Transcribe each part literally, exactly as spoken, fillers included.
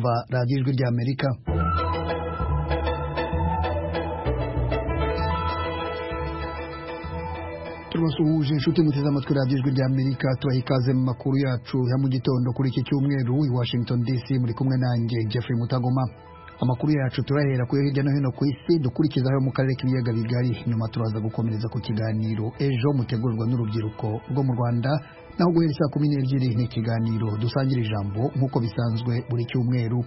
kumva radiyo ijwi rya Amerika. Turabasuhuje inshuti muteze amatwi radiyo ijwi rya Amerika, tubaha ikaze mu makuru yacu ya mu gitondo kuri iki cyumweru i Washington D C, muri kumwe nanjye Jeffrey Mutagoma. Amakuru yacu turahera ku hirya no hino ku isi, dukurikizaho mu karere k'ibiyaga bigari, nyuma turaza gukomereza ku kiganiro ejo mutegurwa n'urubyiruko rwo mu Rwanda, naho guhera saa kumi n'ebyiri ni ikiganiro dusangira ijambo nk'uko bisanzwe buri cyumweru.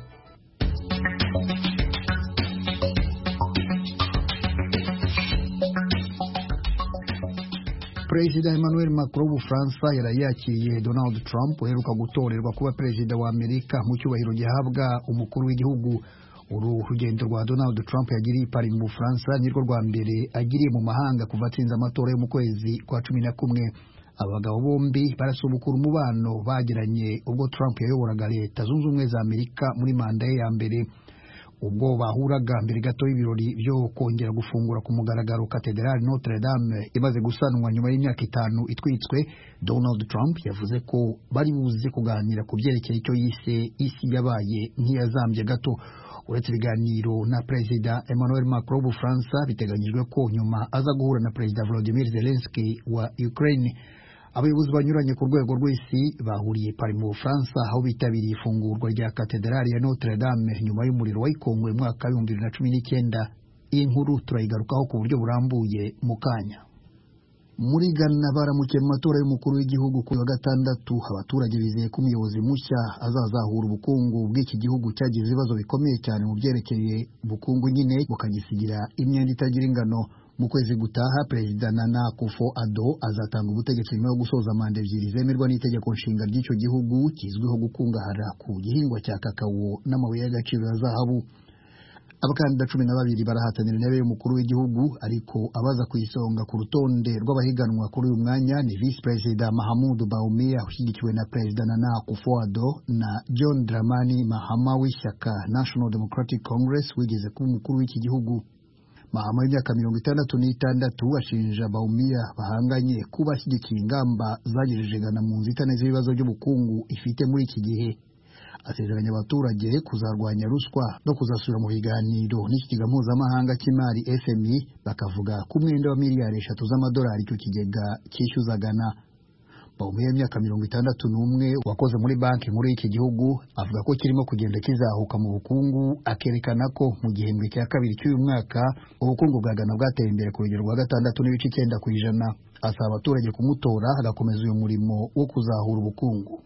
Perezida Emmanuel Macron w'Ubufaransa yarayakiriye Donald Trump uheruka gutorerwa kuba perezida wa Amerika mu cyubahiro gihabwa umukuru w'igihugu. Uru rugendo rwa Donald Trump yagiriye i Paris mu Bufaransa nirwo rwa mbere agiriye mu mahanga kuva atsinze amatora yo mu kwezi kwa cumi na kumwe. Abagabo bombi barasubukura umubano bagiranye ubwo Trump yayoboraga Leta Zunze Ubumwe za Amerika muri manda ye ya mbere. Ubwo bahuraga mbere gato y'ibirori byo kongera gufungura ku mugaragaro Cathedrale Notre Dame imaze gusanwa nyuma y'imyaka itanu itwitswe, Donald Trump yavuze ko bari buze kuganira ku byerekeye icyo yise isi yabaye nk'iyazambye gato. Uretse ibiganiro na Perezida Emmanuel Macron w'Ubufaransa, biteganyijwe ko nyuma aza guhura na Perezida Volodymyr Zelensky wa Ukraine. Abayobozi banyuranye ku rwego rw'isi bahuriye Paris mu Bufaransa aho bitabiriye ifungurwa rya Cathedrale ya Notre Dame nyuma y'umuriro wayikongwe mu mwaka w'ibihumbi bibiri na cumi n'icyenda. Iyi nkuru turayigarukaho ku buryo burambuye mu kanya. Muri Ghana baramukiye mu matora y'umukuru w'igihugu ku wa gatandatu, abaturage bizeye ko umuyobozi mushya azazahura ubukungu bw'iki gihugu cyagize ibibazo bikomeye cyane mu byerekeye ubukungu, nyine bukagisigira imyenda itagira ingano. Mu kwezi gutaha Perezida Nana Akufo-Addo azatanga ubutegetsi nyuma yo gusoza manda ebyiri zemerwa n'itegeko nshinga ry'icyo gihugu kizwiho gukungahara ku gihingwa cya kakao n'amabuye y'agaciro ya zahabu. Abakandida cumi na babiri barahatanira intebe y'umukuru w'igihugu, ariko abaza ku isonga ku rutonde rw'abahiganwa kuri uyu mwanya ni Vice Perezida Mahamudu Bawumia ushyigikiwe na Perezida Nana Akufo-Addo na John Dramani Mahama w'ishyaka National Democratic Congress wigeze kuba umukuru w'iki gihugu. Mahama w'imyaka mirongo itandatu n'itandatu ashinja Bawumia bahanganye kuba ashyigikiye ingamba zagejeje Ghana mu nzitane z'ibibazo by'ubukungu ifite muri iki gihe. Asezeranya abaturage kuzarwanya ruswa no kuzasubira mu biganiro n'ikigega mpuzamahanga cy'imari F M I, bakavuga ku mwenda wa miliyari eshatu z'amadolari icyo kigega cyishyuza Ghana. Bawumia w'imyaka mirongo itandatu n'umwe wakoze muri banki nkuru y'iki gihugu avuga ko kirimo kugenda kizahuka mu bukungu, akerekana ko mu gihembwe cya kabiri cy'uyu mwaka ubukungu bwa Ghana bwateye imbere ku rugero rwa gatandatu n'ibice icyenda ku ijana. Asaba abaturage kumutora agakomeza uyu murimo wo kuzahura ubukungu.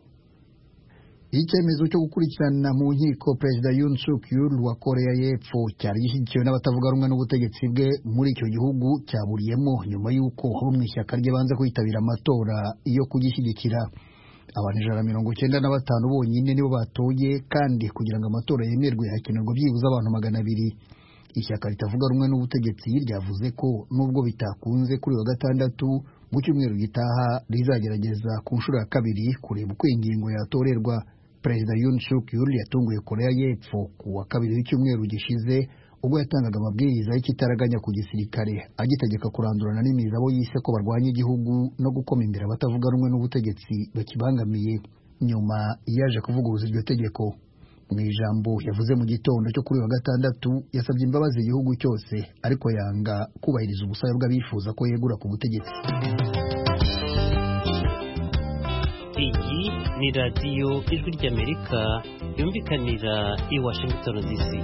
Icyemezo cyo gukurikirana mu nkiko Perezida Yoon Suk Yeol wa Korea y'Epfo cyari gishyigikiwe n'abatavuga rumwe n'ubutegetsi bwe muri icyo gihugu cyaburiyemo nyuma y'uko abo mu ishyaka rye banze kwitabira amatora yo kugishyigikira. Abantu ijana na mirongo icyenda na batanu bonyine nibo batoye, kandi kugira ngo amatora yemerwe hakenerwa byibuze abantu magana abiri. Ishyaka ritavuga rumwe n'ubutegetsi ryavuze ko nubwo bitakunze kuri wa gatandatu, mu cyumweru gitaha rizagerageza ku nshuro ya kabiri kureba uko ingingo yatorerwa. Perezida Yoon Suk Yeol yatunguye Korea y'Epfo ku wa kabiri w'icyumweru gishize ubwo yatangaga amabwiriza y'ikitaraganya ku gisirikare agitegeka kurandurana n'imizi abo yise ko barwanya igihugu no gukoma imbere abatavuga rumwe n'ubutegetsi bakibangamiye. Nyuma yaje kuvuguruza iryo tegeko. Mu ijambo yavuze mu gitondo cyo kuri wa gatandatu, yasabye imbabazi igihugu cyose, ariko yanga kubahiriza ubusabe bw'abifuza ko yegura ku butegetsi. Iyi ni radiyo ijwi ry'Amerika yumvikanira i Washington D C.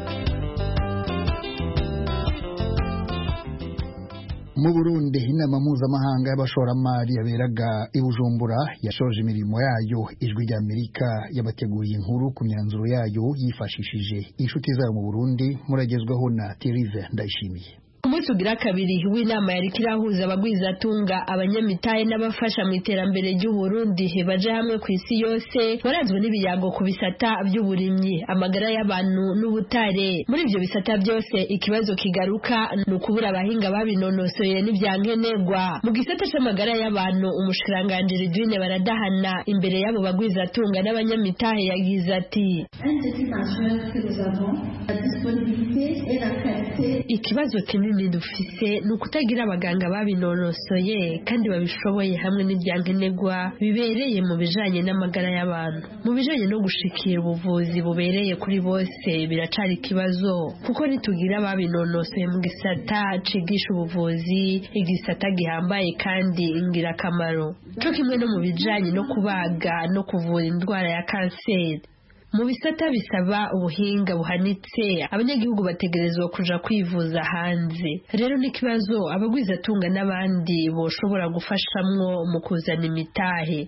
Mu Burundi, inama mpuzamahanga y'abashoramari yaberaga i Bujumbura yashoje imirimo yayo. Ijwi ry'Amerika yabateguriye inkuru ku myanzuro yayo yifashishije inshuti zayo mu Burundi. Muragezwaho na Thierry Ndayishimiye. Umunsi ugira kabiri w'inama yari kirahuza abagwizatunga, abanyamitahe n'abafasha mu iterambere ry'u Burundi baje hamwe ku isi yose, waranzwe n'ibiyago ku bisata by'uburimyi, amagara y'abantu n'ubutare. Muri ibyo bisata byose ikibazo kigaruka ni ukubura abahinga babinonosoye n'ibyankenerwa. Mu gisata cy'amagara y'abantu, umushikiranganje Ridwine Baradahana imbere y'abo bagwizatunga n'abanyamitahe yagize ati: ikibazo kinini ingorane dufise ni ukutagira abaganga babinonosoye kandi babishoboye hamwe n'ibyankenerwa bibereye mu bijanye n'amagara y'abantu. Mu bijanye no gushikira ubuvuzi bubereye kuri bose biracari ikibazo kuko nitugira ababinonosoye mu gisata cigisha ubuvuzi, igisata gihambaye kandi ingirakamaro co kimwe no mu bijanye no kubaga no kuvura indwara ya kanseri. Mu bisata bisaba ubuhinga buhanitse abanyagihugu bategerezwa kuja kwivuza hanze. Rero n'ikibazo abagwizatunga n'abandi boshobora gufashamwo mu kuzana imitahe.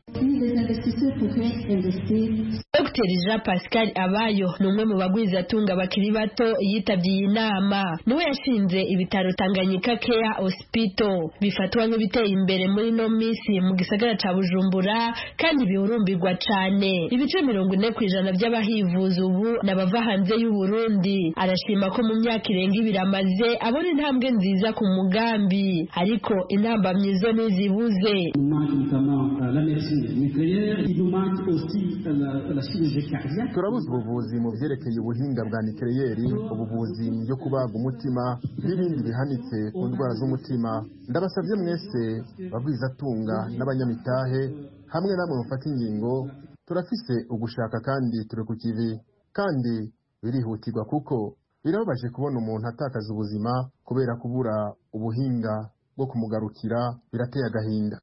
Doctor Jean Pascal Abayo numwe mu bagwizatunga bakiri bato yitabye iyi nama. Niwe yashinze ibitaro Tanganyika Care Hospital bifatwa nk'ibiteye imbere muri no misi mu gisagara ca Bujumbura kandi bihurumbirwa cane. Ibice mirongo ine kw'ijana vya abahivuza ubu n'abava hanze y'u Burundi. Arashima ko mu myaka irenga ibiri amaze abona intambwe nziza ku mugambi ariko intambamyi zo ntizibuze. Turabuze ubuvuzi mu vyerekeye ubuhinga bwa nikeleyeri, ubuvuzi byo kubaga umutima n'ibindi bihanitse ku ndwara z'umutima. Ndabasavye mwese bagwizatunga n'abanyamitahe hamwe namwe mufata ingingo, turafise ugushaka kandi turi ku kivi kandi birihutirwa kuko birababaje kubona umuntu atakaza ubuzima kubera kubura ubuhinga bwo kumugarukira. Birateye agahinda.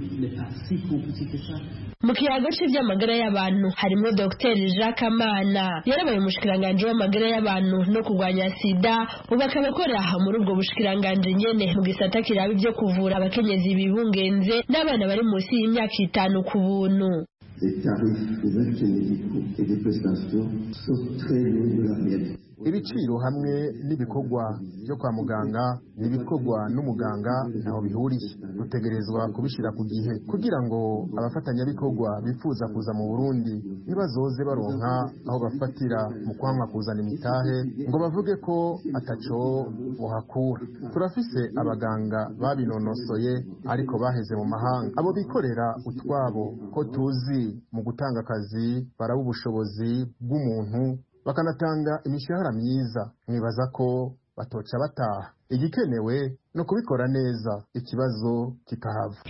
Mu kiyago cy'iby'amagara y'abantu harimo Docteur Jacques Amana yarabaye umushikiranganje w'amagara y'abantu no kurwanya sida, ubu akaba akora muri ubwo bushikiranganje nyene mu gisata kiraba ibyo kuvura abakenyezi bibungenze n'abana bari munsi y'imyaka itanu ku buntu. Les tarifs des actes médicaux et des prestations sont très loin de la réalité. Ibiciro hamwe n'ibikorwa byo kwa muganga n'ibikorwa n'umuganga naho bihuriye. Dutegerezwa kubishira ku gihe kugira ngo abafatanyabikorwa bifuza kuza mu Burundi ntibazoze baronka aho bafatira mu kwanga kuzana imitahe ngo bavuge ko ataco bohakura. Turafise abaganga babinonosoye ariko baheze mu mahanga. Abo bikorera utwabo ko tuzi mu gutanga akazi baraba ubushobozi bw'umuntu bakanatanga imishahara myiza. Mwibaza ko batoca bataha. Igikenewe no kubikora neza, ikibazo kikahava.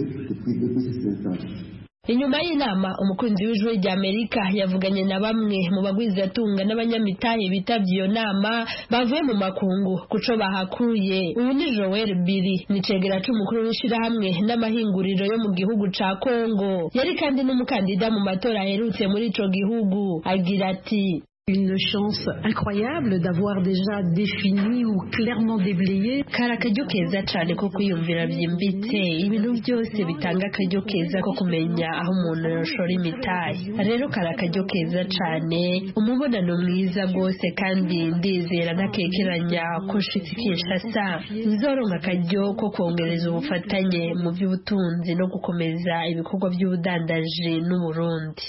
Inyuma y'inama umukunzi w'ijwi rya Amerika yavuganye na bamwe mu bagwizatunga n'abanyamitahe bitabye iyo nama bavuye mu makungu kuco bahakuye. Uyu ni Joel Biri, ni cegera c'umukuru w'ishirahamwe n'amahinguriro yo mu gihugu ca Kongo, yari kandi n'umukandida mu matora aherutse muri ico gihugu. Agira ati: Une chance incroyable d'avoir déjà défini ou clairement déblayé. Kara akaryo keza cyane ko kwiyumvira byimbitse ibintu byose bitanga akaryo keza ko kumenya aho umuntu yoshora imitahe. Rero kara akaryo keza cyane, umubonano mwiza rwose kandi ndizera ntakekeranya ko shitsi Kinshasa nzoronka akaryo ko kongereza ubufatanye mu by'ubutunzi no gukomeza ibikorwa by'ubudandaji n'u Burundi.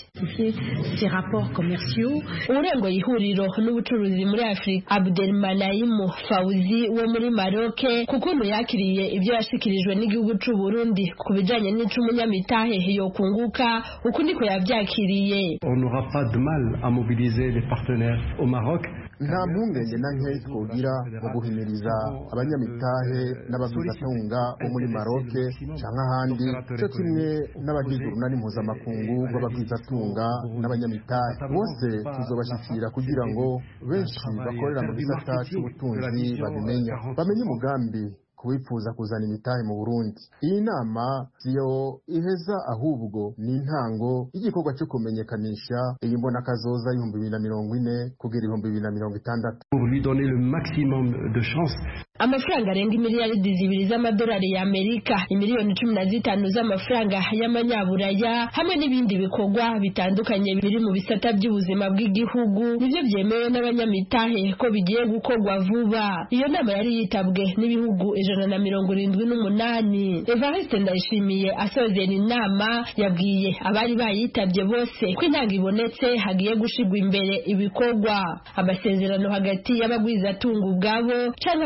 Ces rapports commerciaux. Urengo ihuriro n'ubucuruzi muri Afrika Abdelmanaim Fauzi wo muri Maroc kuko yakiriye ibyo yashikirijwe n'igihugu cy'u Burundi ku bijanye n'icumunyamitahe yo kunguka uko niko yavyakiriye. On n'aura pas de mal à mobiliser les partenaires au Maroc. Nta mpungenge na nke twogira mu guhimiriza abanyamitahe n'abagwizatunga bo muri Maroc canke ahandi, cyo kimwe n'abagize urunani mpuzamakungu rw'abagwizatunga n'abanyamitahe. Bose tuzobashikira kugira ngo benshi bakorera mu gisata cy'ubutunzi babimenya, bamenye umugambi kubifuza kuzana imitahe mu Burundi. Iyi nama siyo iheza ahubwo ni intango y'igikorwa cyo kumenyekanisha iyi mbona kazoza y'ibihumbi bibiri na mirongo ine kugera ibihumbi bibiri na mirongo itandatu. Pour lui donner le maximum de chance. Amafaranga arenga miliyaridi zibiri z'amadolari ya Amerika, imiliyoni cumi na zitanu z'amafaranga y'amanyaburaya hamwe n'ibindi bikorwa bitandukanye biri mu bisata by'ubuzima bw'igihugu nivyo byemewe n'abanyamitahe ko bigiye gukorwa vuba. Iyo nama yari yitabwe n'ibihugu ijana na mirongo irindwi n'umunani. Evariste Ndayishimiye asozera inama yabwiye abari bayitabye bose ko intanga ibonetse hagiye gushigwa imbere ibikorwa. Amasezerano hagati y'abagwizatunga ubwabo canke abagwiza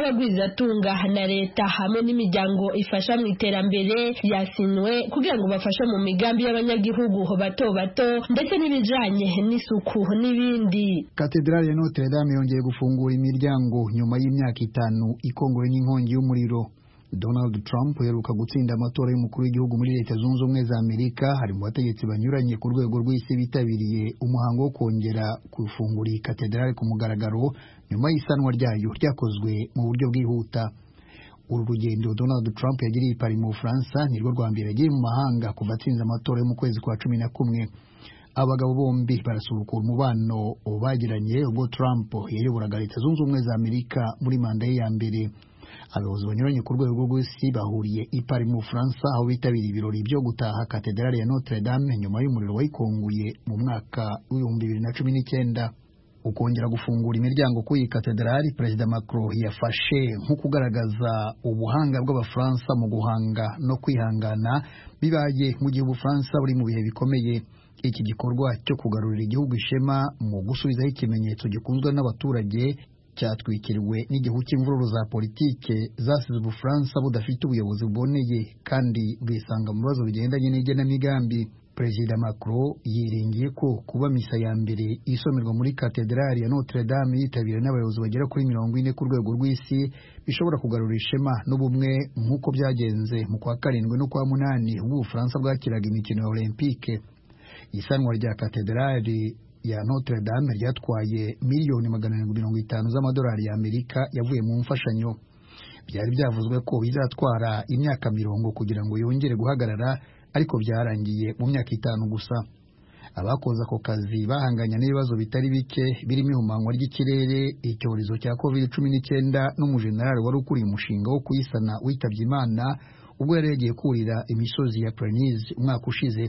abagwizatunga na leta hamwe n'imiryango ifasha mu iterambere yasinwe kugira ngo bafashe mu migambi y'abanyagihugu bato bato ndetse n'ibijanye n'isuku n'ibindi. Katedrali ya Notre Dame yongeye gufungura imiryango nyuma y'imyaka itanu ikongowe n'inkongi y'umuriro. Donald Trump uheruka gutsinda amatora y'umukuru w'igihugu muri Leta Zunze Ubumwe za Amerika hari mu bategetsi banyuranye ku rwego rw'isi bitabiriye umuhango wo kongera gufungura iyi katedrali ku mugaragaro nyuma y'isanwa ryayo ryakozwe mu buryo bwihuta. Uru rugendo Donald Trump yagiriye i Paris mu Bufaransa nirwo rwa mbere yagiye mu mahanga kuva atsinze amatora yo mu kwezi kwa cumi na kumwe. Abagabo bombi barasubukura umubano bagiranye ubwo Trump yayoboraga Leta Zunze Ubumwe za Amerika muri manda ye ya mbere. Abayobozi banyuranye ku rwego rw'isi bahuriye i Paris mu Bufaransa aho bitabiriye ibirori byo gutaha katedrali ya Notre Dame nyuma y'umuriro wayikonguye mu mwaka w'ibihumbi bibiri na cumi n'icyenda. Ukongera gufungura imiryango ku iyi katedrali, Perezida Macron yafashe nko kugaragaza ubuhanga bw'Abafaransa mu guhanga no kwihangana bibaye mu gihe Ubufaransa buri mu bihe bikomeye. Iki gikorwa cyo kugarurira igihugu ishema mu gusubizaho ikimenyetso gikunzwe n'abaturage cyatwikiriwe n'igihu cy'imvururu za politike zasize Ubufaransa budafite ubuyobozi buboneye kandi bwisanga mu bibazo bigendanye n'igenamigambi. Perezida Macron yiringiye ko kuba misa ya mbere isomerwa muri katedrali ya Notre Dame yitabiriwe n'abayobozi bagera kuri mirongo ine ku rwego rw'isi bishobora kugarura ishema n'ubumwe nk'uko byagenze mu kwa karindwi no kwa munani ubwo Ubufaransa bwakiraga imikino ya Olympique. Isanwa rya katedrali ya Notre Dame ryatwaye miliyoni magana arindwi mirongo itanu z'amadolari y'Amerika yavuye mu mfashanyo. Byari byavuzwe ko bizatwara imyaka mirongo kugira ngo yongere guhagarara ariko byarangiye mu myaka itanu gusa. Abakoze ako kazi bahanganya n'ibibazo bitari bike birimo ihumanywa ry'ikirere, icyorezo cya covid cumi n'icyenda n'umujenerali wari ukuriye umushinga wo kuyisana witabye Imana ubwo yari yagiye kurira imisozi ya Pyrenees umwaka ushize.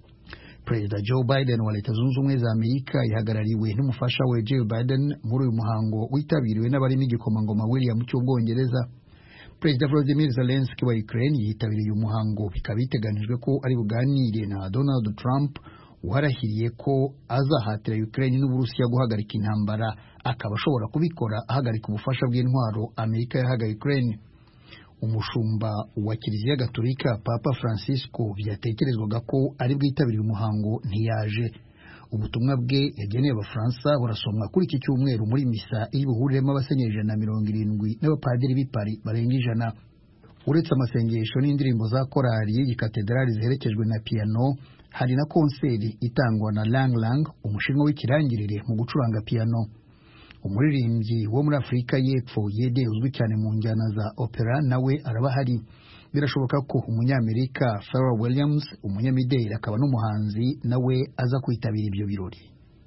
Perezida Joe Biden wa Leta Zunze Ubumwe za Amerika yahagarariwe n'umufasha we Jill Biden muri uyu muhango witabiriwe n'abarimo igikomangoma William cy'Ubwongereza. Perezida Volodymyr Zelensky wa Ukraine yitabiriye uyu muhango, bikaba biteganijwe ko ari buganire na Donald Trump uharahiriye ko azahatira Ukraine n'Uburusiya guhagarika intambara, akaba ashobora kubikora ahagarika ubufasha bw'intwaro Amerika yahaga Ukraine. Umushumba wa Kiliziya Gatolika Papa Francisco byatekerezwaga ko ari bwitabiriye umuhango ntiyaje. Ubutumwa bwe yageneye Abafaransa burasomwa kuri iki cyumweru muri misa y'ubuhuriremo abasenyeri ijana na mirongo irindwi n'abapadiri b'i Paris barenga ijana. Uretse amasengesho n'indirimbo za korali iyi katedrali ziherekejwe na piano, hari na konseri itangwa na Lang Lang, umushinwa w'ikirangirire mu gucuranga piano. Umuririmbyi wo muri Afurika y'Epfo Yede uzwi cyane mu njyana za opera nawe araba hari. Birashoboka ko umunyamerika Pharrell Williams, umunyamideli akaba n'umuhanzi, nawe aza kwitabira ibyo birori.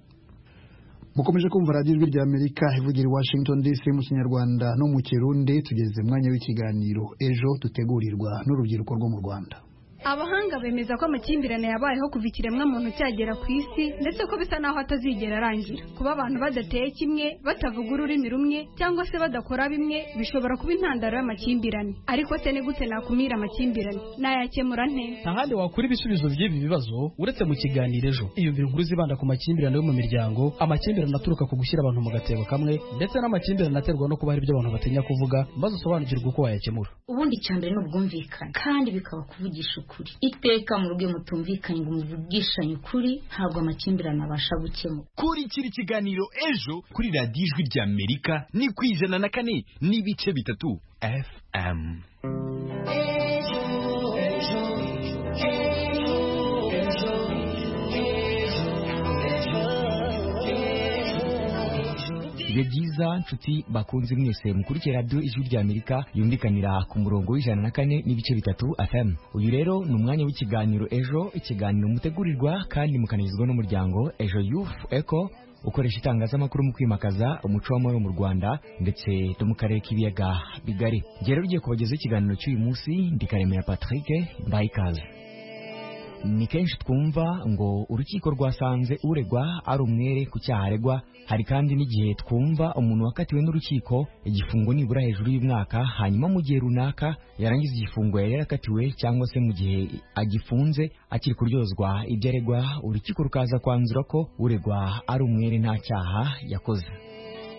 Mukomeje kumva Radio Ijwi rya Amerika ivugira i Washington D C mu Kinyarwanda no mu Kirundi. Tugeze mwanya w'ikiganiro ejo dutegurirwa n'urubyiruko rwo mu Rwanda. Abahanga bemeza ko amakimbirane yabayeho kuva ikiremwa muntu cyagera ku isi ndetse ko bisa naho atazigera arangira. Kuba abantu badateye kimwe, batavuga ururimi rumwe cyangwa se badakora bimwe bishobora kuba intandaro y'amakimbirane. Ariko se ni gute nakumira amakimbirane? Nayakemura nte? Ahandi wakura ibisubizo by'ibi bibazo uretse mu kiganiro ejo. Iyumvira inkuru zibanda ku makimbirane yo mu miryango, amakimbirane aturuka ku gushyira abantu mu gatebo kamwe ndetse n'amakimbirane aterwa no kuba hari ibyo abantu batinya kuvuga, maze usobanukirwe uko wayakemura. Ubundi cyambere no bwumvikana kandi bikaba kuvugisha ukuri. Iteka mu rugo mutumvikanye ngo muvugishanye ukuri ntabwo amakimbirane abasha gukemura. Kuri kiri kiganiro ejo kuri Radio Ijwi rya Amerika ni kwijana na kane n'ibice bitatu F M. Ibihe byiza nshuti bakunze mwese mukurikira Radio Ijwi rya Amerika yumvikanira ku murongo w'ijana na kane n'ibice bitatu F M. Uyu rero ni umwanya w'ikiganiro ejo, ikiganiro mutegurirwa kandi mukanagizwa n'umuryango Ejo Youth Eco ukoresha itangazamakuru mu kwimakaza umuco w'amahoro mu Rwanda ndetse no mu karere k'ibiyaga bigari. Njye rero ugiye kubagezaho ikiganiro cy'uyu munsi, ndi Karemera Patrick Mbayikaze. Ni kenshi twumva ngo urukiko rwasanze uregwa ari umwere ku cyaha aregwa. Hari kandi n'igihe twumva umuntu wakatiwe n'urukiko igifungo nibura hejuru y'umwaka, hanyuma mu gihe runaka yarangiza igifungo yari yarakatiwe cyangwa se mu gihe agifunze akiri kuryozwa ibyo aregwa, urukiko rukaza kwanzura ko uregwa ari umwere nta cyaha yakoze.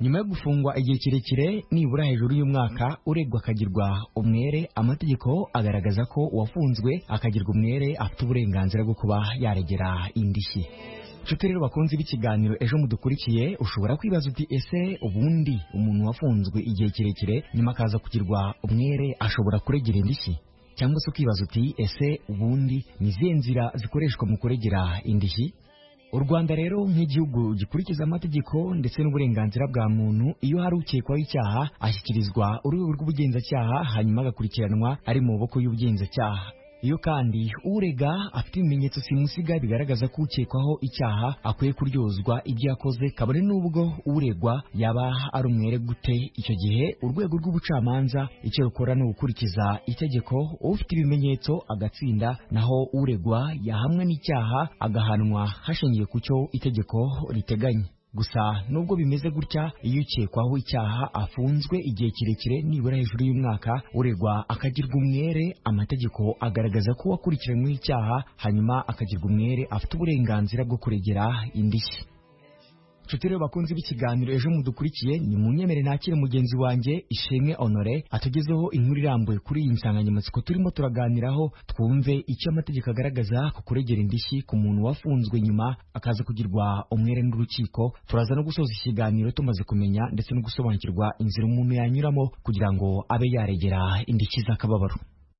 nyuma yo gufungwa igihe kirekire nibura hejuru y'umwaka uregwa akagirwa umwere, amategeko agaragaza ko uwafunzwe akagirwa umwere afite uburenganzira bwo kuba yaregera indishyi. Nshuti rero bakunze b'ikiganiro ejo mudukurikiye, ushobora kwibaza uti ese ubundi umuntu wafunzwe igihe kirekire nyuma akaza kugirwa umwere ashobora kuregera indishyi? Cyangwa se ukibaza uti ese ubundi ni izihe nzira zikoreshwa mu kuregera indishyi? U Rwanda rero nk'igihugu gikurikiza amategeko ndetse n'uburenganzira bwa muntu, iyo hari ukekwaho icyaha ashyikirizwa urwego rw'ubugenzacyaha hanyuma agakurikiranwa ari mu maboko y'ubugenzacyaha. Iyo kandi urega afite ibimenyetso simusiga bigaragaza ko ukekwaho icyaha akwiye kuryozwa ibyo yakoze, kabone n'ubwo uregwa yaba ari umwere gute. Icyo gihe urwego rw'ubucamanza icyo rukora ni ugukurikiza itegeko, ufite ibimenyetso agatsinda, naho uregwa yahamwe n'icyaha agahanwa hashingiye ku cyo itegeko riteganya. Gusa nubwo bimeze gutya, iyo ukekwaho icyaha afunzwe igihe kirekire nibura hejuru y'umwaka, uregwa akagirwa umwere, amategeko agaragaza ko wakurikiranyweho icyaha hanyuma akagirwa umwere afite uburenganzira bwo kuregera indishyi. Nshuti rero bakunze b'ikiganiro ejo mudukurikiye, ni mu nyemere nakire mugenzi wanjye Ishimwe Honore atugezeho inkuru irambuye kuri iyi nsanganyamatsiko turimo turaganiraho, twumve icyo amategeko agaragaza ku kuregera indishyi ku muntu wafunzwe nyuma akaza kugirwa umwere n'urukiko. Turaza no gusoza ikiganiro tumaze kumenya ndetse no gusobanukirwa inzira umuntu yanyuramo kugira ngo abe yaregera indishyi z'akababaro.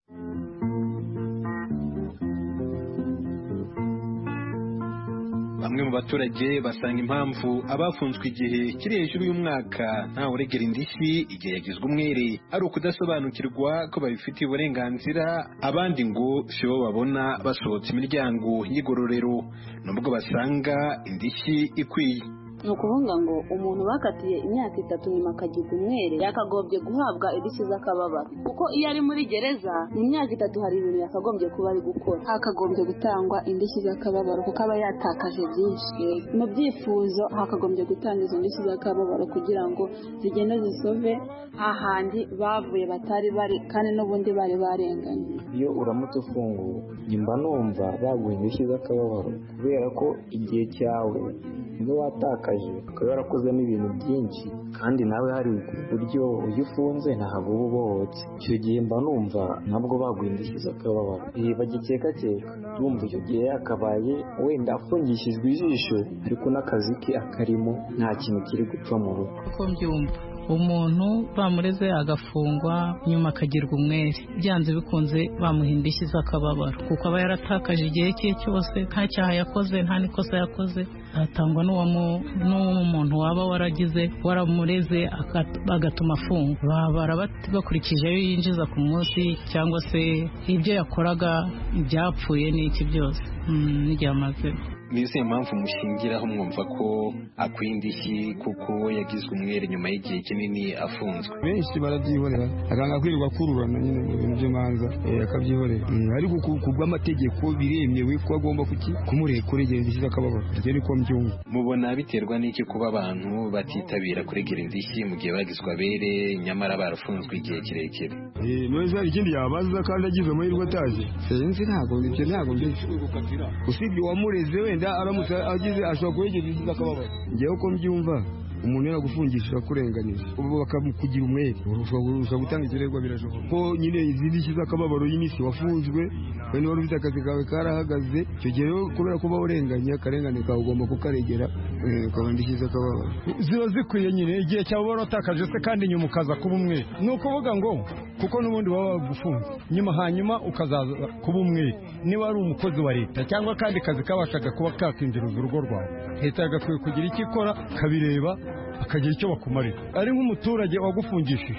Bamwe mu baturage basanga impamvu abafunzwe igihe kiri hejuru y'umwaka nta uregera indishyi igihe yagizwe umwere ari ukudasobanukirwa ko babifitiye uburenganzira, abandi ngo si bo babona basohotse imiryango y'igororero nubwo basanga indishyi ikwiye. ni ukuvuga ngo umuntu bakatiye imyaka itatu nyuma akagirwa umwere yakagombye guhabwa indishyi z'akababaro, kuko iyo ari muri gereza mu myaka itatu hari ibintu yakagombye kuba ari gukora, hakagombye gutangwa indishyi z'akababaro kuko aba yatakaje byinshi. Mu byifuzo hakagombye gutanga izo ndishyi z'akababaro kugira ngo zigende zisove hahandi bavuye batari bari kandi n'ubundi bari barenganye. Iyo uramutse ufunguwe mba numva baguha indishyi z'akababaro kubera ko igihe cyawe niba watakaje ukaba warakozemo ibintu byinshi kandi nawe hari uburyo iyo ufunze ntabwo uba ubohotse, icyo gihe mba numva ntabwo baguha indishyi z'akababaro. Bagikekakeka bumva icyo gihe yakabaye wenda afungishijwe ijisho ariko n'akazi ke akarimo nta kintu kiri gupfa mu rugo. Uko mbyumva umuntu bamureze agafungwa nyuma akagirwa umwere, byanze bikunze bamuha indishyi z'akababaro kuko aba yaratakaje igihe cye cyose, nta cyaha yakoze nta n'ikosa yakoze, atangwa n'umuntu waba waragize waramureze bagatuma afungwa. Babara bakurikije ayo yinjiza ku munsi cyangwa se ibyo yakoraga ibyapfuye n'iki byose n'igihe amaze. Ni izihe mpamvu mushingiraho mwumva ko akwiye indishyi kuko yagizwe umwere nyuma y'igihe kinini afunzwe? Benshi barabyihorera akanga kwirirwa kururana nyine mu bintu by'imanza akabyihorera, ariko ku bw'amategeko biremewe ko agomba kumureka kuregera indishyi z'akababaro. Ibyo niko mbyumva. Mubona biterwa n'iki kuba abantu batitabira kuregera indishyi mu gihe bagizwe abere nyamara barafunzwe igihe kirekire? Neza hari ikindi yabaza kandi agize amahirwe ataje? Sinzi, ntabwo ibyo ntabwo mbizi, usibye uwamureze wenda aramutse agize ashobora kuregera indishyi z'akababaro. Ngewe ko mbyumva umuntu yaragufungisha kurenganira ubu bakamukugira umwere ushobora gutanga ikirego, birashoboka ko nyine izi ndishyi z'akababaro y'iminsi wafunzwe wenda wari ufite akazi kawe karahagaze, icyo gihe kubera kuba urenganye akarengane kawe ugomba kukaregera ukabona indishyi z'akababaro. Ziba zikwiye nyine igihe cyawe waratakaje se kandi nyuma ukaza kuba umwere, ni ukuvuga ngo kuko n'ubundi baba bagufunze nyuma hanyuma ukazaza kuba umwere. Niba ari umukozi wa leta cyangwa kandi kazi kabashaga kuba kakinjiriza urugo rwawe, leta yagakwiye kugira icyo ikora kabireba akagira icyo bakumarira. Ari nk'umuturage wagufungishije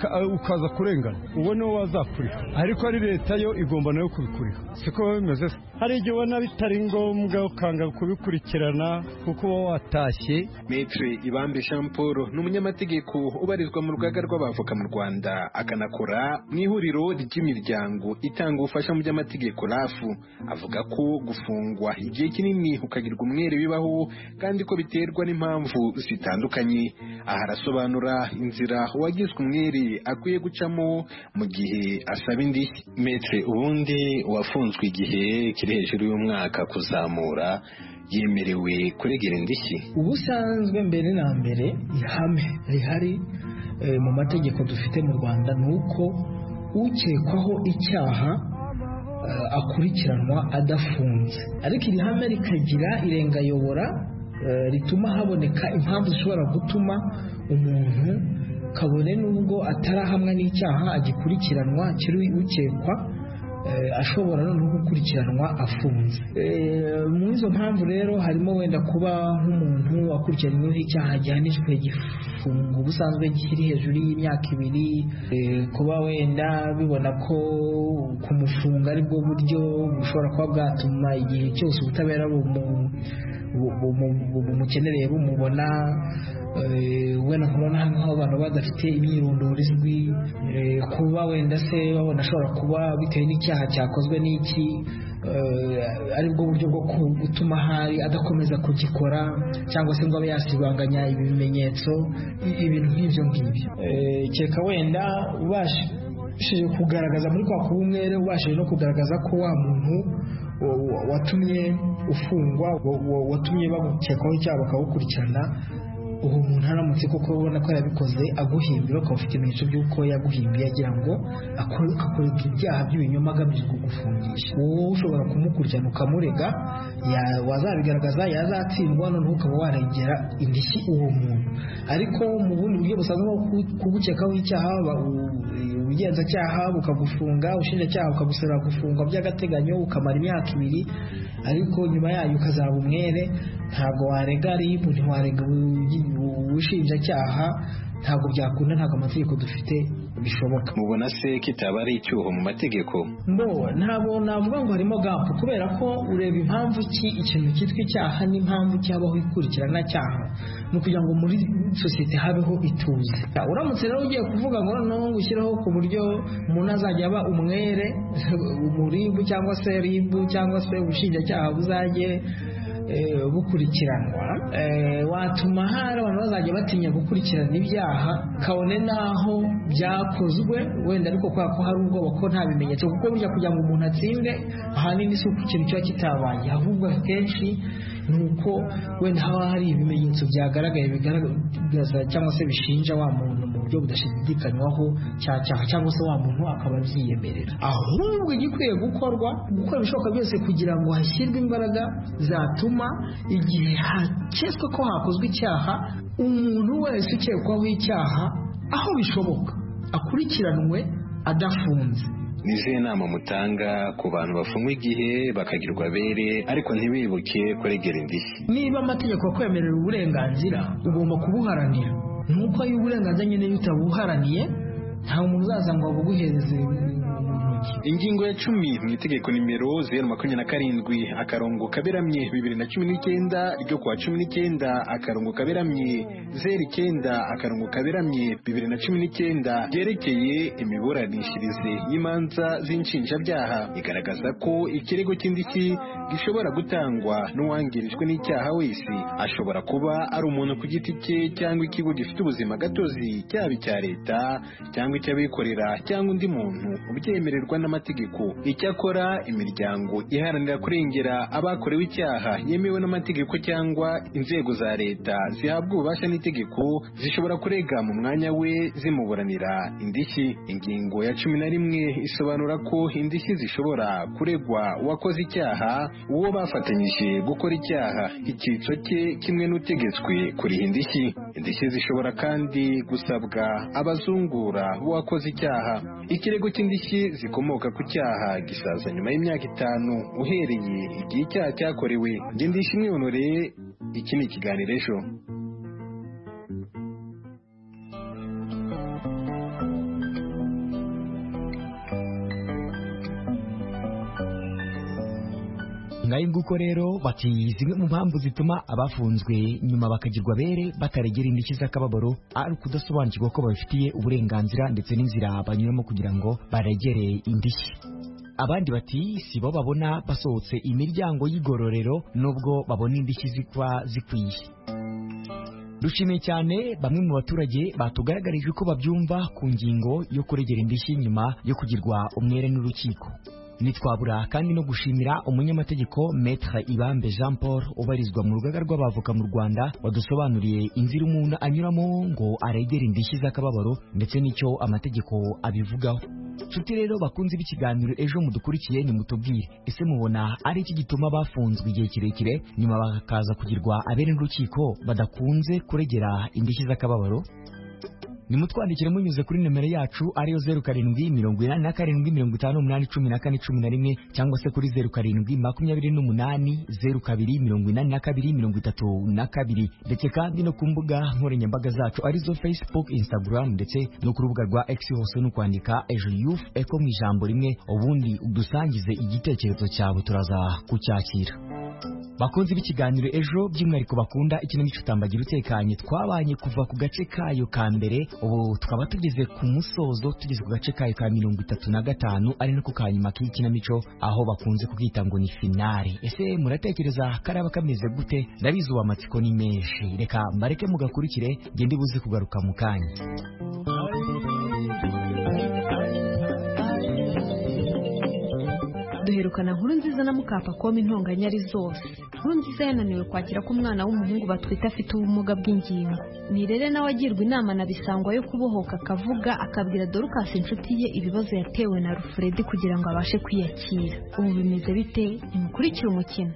ukaza kurengana, uwo niwe wazakuriha, ariko ari leta yo igomba nayo kubikuriha. Siko biba bimeze se? Hari igihe ubona bitari ngombwa ukanga kubikurikirana kuko uba watashye. Maître Ibambe Jean Paul ni umunyamategeko ubarizwa mu rugaga rw'abavoka mu Rwanda, akanakora mu ihuriro ry'imiryango itanga ubufasha mu by'amategeko rafu. Avuga ko gufungwa igihe kinini ukagirwa umwere bibaho kandi ko biterwa n'impamvu zitandukanye. butandukanye. Aha arasobanura inzira uwagizwe umwere akwiye gucamo mu gihe asaba indishyi. Metre, ubundi uwafunzwe igihe kiri hejuru y'umwaka kuzamura yemerewe kuregera indishyi? Ubusanzwe mbere na mbere ihame rihari e, mu mategeko dufite mu Rwanda nuko ukekwaho icyaha uh, akurikiranwa adafunze, ariko iri hame rikagira irengayobora uh, rituma haboneka impamvu zishobora gutuma umuntu kabone nubwo atarahamwa n'icyaha agikurikiranwa kiri ukekwa uh, ashobora no gukurikiranwa afunze. Uh, mu izo mpamvu rero harimo wenda kuba nk'umuntu akurikiranyweho icyaha gihanishwe gifungo ubusanzwe kiri hejuru y'imyaka ibiri, uh, kuba wenda bibona ko kumufunga ari bwo buryo bushobora kuba bwatuma igihe cyose ubutabera bumukenereye bumubona, wenda kubona nk'aho abantu badafite imyirondoro izwi, kuba wenda se babona ashobora kuba bitewe n'icyaha cyakozwe n'iki ari bwo buryo bwo gutuma hari adakomeza kugikora cyangwa se ngo abe yasibanganya ibimenyetso, ibintu nk'ibyo ngibyo. Keka wenda ubashije kugaragaza muri kwa kuba umwere, ubashije no kugaragaza ko wa muntu watumye ufungwa, watumye bagukekaho icyaha bakawukurikirana, uwo muntu aramutse koko ubona ko yabikoze aguhimbira, ukaba ufite ibimenyetso by'uko yaguhimbiye agira ngo akorerwe ibyaha by'ibinyoma agamije kugufungisha, wowe ushobora kumukurikirana ukamurega, wazabigaragaza yazatsindwa, noneho ukaba waregera indishyi uwo muntu. Ariko mu bundi buryo busanzwe kugukekaho icyaha, ubugenzacyaha bukagufunga, ubushinjacyaha bukagusaba gufungwa by'agateganyo ukamara imyaka ibiri, ariko nyuma yayo ukazaba umwere, ntabwo warega ribu, ntiwarega ubushinjacyaha, ntabwo byakunda, ntabwo amategeko dufite bishoboka. Mubona se kitaba ari icyuho mu mategeko? Mbo ntabwo navuga ngo harimo gapu, kubera ko ureba impamvu ki ikintu cyitwa icyaha n'impamvu cyabaho ikurikirana cyaha, ni ukugira ngo muri sosiyete habeho ituze. Uramutse rero ugiye kuvuga ngo noneho gushyiraho ku buryo umuntu azajya aba umwere, umuribu cyangwa se ribu cyangwa se ubushinjacyaha buzajye bukurikiranwa, watuma hari abantu bazajya batinya gukurikirana ibyaha kabone naho byakozwe wenda, ariko kubera ko hari ubwoba ko nta bimenyetso, kuko burya kugira ngo umuntu atsinde ahanini si uko ikintu kiba kitabaye, ahubwo akenshi ni uko wenda haba hari ibimenyetso byagaragaye bigaragaza cyangwa se bishinja wa muntu mu buryo budashidikanywaho cya cyaha, cyangwa se wa muntu akaba abyiyemerera. Ahubwo igikwiye gukorwa, gukora ibishoboka byose kugira ngo hashyirwe imbaraga zatuma igihe haketswe ko hakozwe icyaha, umuntu wese ukekwaho icyaha aho bishoboka akurikiranwe adafunze. Nizihe nama mutanga ku bantu bafungwa igihe bakagirwa abere ariko ntibibuke kuregera indishyi? Niba amategeko akwemerera uburenganzira ugomba kubuharanira, nuko iyo uburenganzira nyine utabuharaniye nta umuntu uzaza ngo abuguhereze. Ingingo ya cumi mu itegeko nimero zeru makumyabiri na karindwi akarongo kaberamye bibiri na cumi n'icyenda ryo kuwa cumi n'icyenda akarongo kaberamye zeru icyenda akarongo kaberamye bibiri na cumi n'icyenda ryerekeye imiburanishirize y'imanza z'inshinjabyaha igaragaza ko ikirego cy'indishyi gishobora gutangwa n'uwangirijwe n'icyaha wese, ashobora kuba ari umuntu ku giti cye cyangwa ikigo gifite ubuzima gatozi, cyaba icya leta cyangwa icy'abikorera cyangwa undi muntu ubyemererwa n'amategeko. Icyakora imiryango iharanira kurengera abakorewe icyaha yemewe n'amategeko cyangwa inzego za leta zihabwa ububasha n'itegeko zishobora kurega mu mwanya we zimuburanira indishyi. Ingingo ya cumi na rimwe isobanura ko indishyi zishobora kuregwa uwakoze icyaha, uwo bafatanyije gukora icyaha, icyitso cye kimwe n'utegetswe kuriha indishyi. Indishyi zishobora kandi gusabwa abazungura b'uwakoze icyaha. Ikirego cy'indishyi zikomoka ku cyaha gisaza nyuma y'imyaka itanu uhereye igihe icyaha cyakorewe. Ngendishimwe Honore, iki ni ikiganiro ejo. ngaho nguko rero bati zimwe mu mpamvu zituma abafunzwe nyuma bakagirwa bere bataregera indishyi z'akababaro ari ukudasobanukirwa ko babifitiye uburenganzira ndetse n'inzira banyuramo kugira ngo baregere indishyi. Abandi bati si bo babona basohotse imiryango y'igororero nubwo babona indishyi zikwa zikwiye. Dushimiye cyane bamwe mu baturage batugaragarije ko babyumva ku ngingo yo kuregera indishyi nyuma yo kugirwa umwere n'urukiko. Nitwabura kandi no gushimira umunyamategeko Maître Ibambe Jean Paul ubarizwa mu rugaga rw'abavoka mu Rwanda wadusobanuriye inzira umuntu anyuramo ngo aregere indishyi z'akababaro ndetse n'icyo amategeko abivugaho. Nshuti rero bakunze b'ikiganiro ejo mudukurikiye ni mutubwire ese mubona ari iki gituma bafunzwe igihe kirekire nyuma bakaza kugirwa abere n'urukiko badakunze kuregera indishyi z'akababaro? Nimutwandikire munyuze kuri nimero yacu ariyo zeru karindwi mirongo inani na karindwi mirongo itanu umunani cumi na kane cumi na rimwe cyangwa se kuri zeru karindwi makumyabiri n'umunani zeru kabiri mirongo inani na kabiri mirongo itatu na kabiri ndetse kandi no ku mbuga nkoranyambaga zacu arizo Facebook, Instagram ndetse no ku rubuga rwa X hose no kwandika Ejo Youth Eco mu ijambo rimwe ubundi udusangize igitekerezo cyawe turaza kucyakira. Bakunze b'ikiganiro ejo by'umwihariko bakunda ikinamico Tambagira utekanye twabanye kuva ku gace kayo ka mbere ubu tukaba tugeze ku musozo tugeze ku gace kayo ka mirongo itatu na gatanu ari nako ka nyuma k'ikinamico aho bakunze kubwita ngo ni finale. Ese muratekereza karaba kameze gute? Ndabizi ubu amatsiko ni menshi, reka mbareke mugakurikire ngende buze kugaruka mu kanya. Duherukana nkuru nziza na mukapa koma intonganya ari zose. Nkuru nziza yananiwe kwakira ko umwana w'umuhungu batwita afite ubumuga bw'ingingo. Nirere nawe agirwa inama na Bisangwa yo kubohoka akavuga akabwira Dorcas inshuti ye ibibazo yatewe na Rufredi kugira ngo abashe kwiyakira. Ubu bimeze bite? Nimukurikire umukino.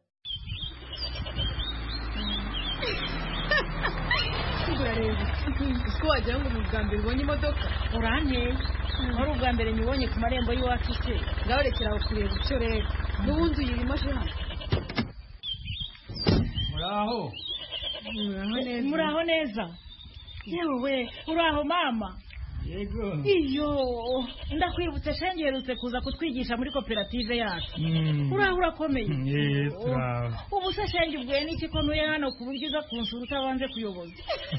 Uko wagira ngo ni ubwa mbere ubonye imodoka uranteye wari ubwa mbere nyibonye ku marembo y'iwacu se ngaho rekera aho kureba icyo rero n'ubundi uyirimo je hano. Muraho muraho neza yewe uraho mama. Yego iyo ndakwibutse shengerutse kuza kutwigisha muri koperative yacu. Uraho urakomeye. Yes uraho. Ubu se shenge ubwiye n'iki ko ntuye hano ku buryo uza kunsura utabanje kuyoboza.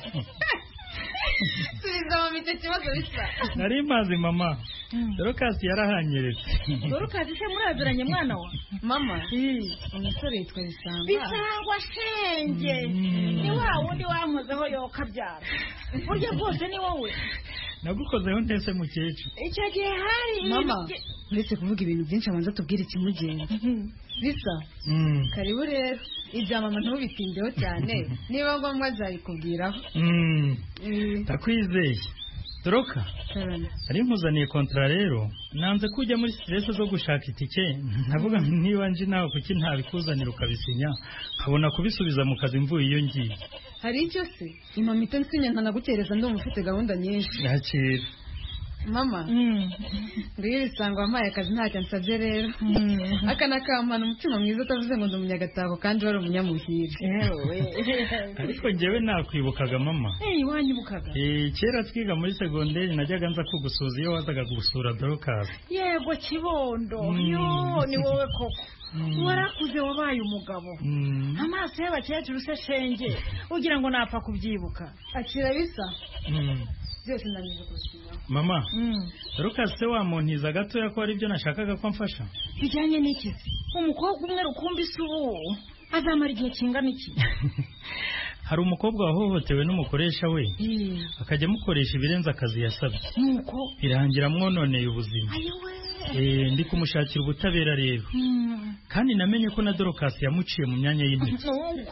Subiza mama icyo kibazo bisa. Nari mazi mama. Dorcas yarahanyeretse. Dorcas se muraziranye mwana wa mama? Umusore yitwa Bisangwa. Bisangwa shenge. Ni wa wundi wankozeho yokabyara. Burya bwose ni wowe. Nagukozeho ntese mukecuru. Icyo gihe hari mama uretse kuvuga ibintu byinshi abanza tubwire ikimugenda. Bisa karibu rero ibya mama ntubitindeho cyane niba ngombwa nzabikubwiraho. Takwizeye Doroka ari mpuzaniye kontra rero nanze kujya muri stress zo gushaka itike navuga niba nje nawe kuki ntabikuzanira ukabisinya nkabona kubisubiza mu kazi mvuye iyo ngiye. Hari icyo se imama itansinya ntanagukereza ndo mufite gahunda nyinshi. Yakira mama ngiye Bisangwa amaye akazi ntacyo nsabye rero akana kampana umutima mwiza utavuze ngo ndi umunyagatako kandi wari umunyamuhire. Ariko njyewe nakwibukaga mama. Eh wanyibukaga? Eh kera twiga muri segonderi najyaga nza kugusuza iyo wazaga gusura Dorcas. Yego kibondo yo ni wowe koko. Warakuze wabaye umugabo. Amaso y'abakecuru se shenge ugira ngo napfa kubyibuka. Akira bisa. Byose ndanize gusinya. Mama. Dorcas se wamuntiza gato yako ari byo nashakaga ko mfasha. Bijyanye n'iki? Umukobwa umwe rukumbi subu azamara igihe kingana iki? Hari umukobwa wahohotewe n'umukoresha we akajya mukoresha ibirenza akazi yasabye. Nuko birangira mwononeye ubuzima. Eh ndi kumushakira ubutabera rero. Kandi namenye ko na Dorcas yamuciye mu myanya y'intoki.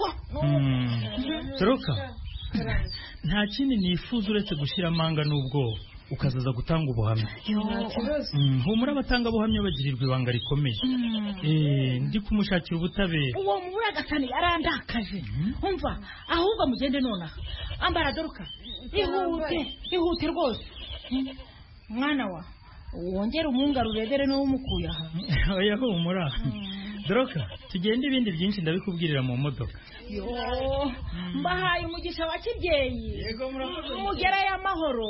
Dorcas nta kindi nifuza uretse gushyira amanga n'ubwoba ukazaza gutanga ubuhamya. Humura abatanga buhamya bagirirwa ibanga rikomeye. Eh ndi kumushakira ubutabera. Uwo muragatani yarandakaje. Umva ahubwo mugende nona. Ambara Dorcas. Ihute, ihute rwose. Mwana wa wongera umwunga ruredere no umukuye aha. Oya humura. Dorcas tugende ibindi byinshi ndabikubwirira mu modoka. Yo mbahaye umugisha wa kibyeyi. Yego murakoze. Mugera ya mahoro.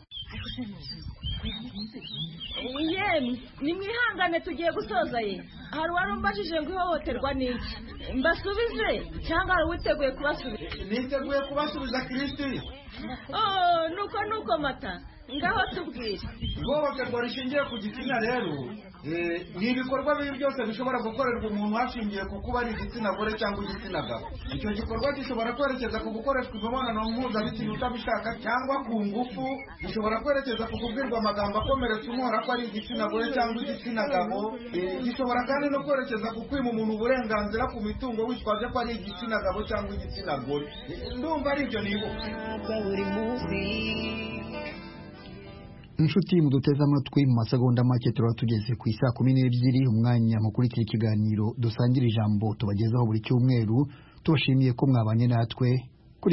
Yemwe nimwihangane tugiye gusoza ye hari wari umbajije ngo ihohoterwa ni iki mbasubize cyangwa hari uwiteguye kubasubiza niteguye kubasubiza Kristi oh nuko nuko mata ngaho tubwire ihohoterwa rishingiye ku gitsina rero ni ibikorwa bibi byose bishobora gukorerwa umuntu hashingiye ku kuba ari igitsina gore cyangwa igitsina gabo. Icyo gikorwa gishobora kwerekeza ku gukoreshwa imibonano mpuzabitsina utabishaka cyangwa ku ngufu, gishobora kwerekeza ku kubwirwa amagambo akomeretsa umuhora ko ari igitsina gore cyangwa igitsina gabo, gishobora kandi no kwerekeza ku kwima umuntu uburenganzira ku mitungo witwaje ko ari igitsina gabo cyangwa igitsina gore. Ndumva ari ibyo nibuka. inshuti muduteze amatwi mu masegonda make turaba tugeze ku isaa kumi n'ebyiri umwanya mukurikira ikiganiro dusangira ijambo tubagezaho buri cyumweru tubashimiye ko mwabanye natwe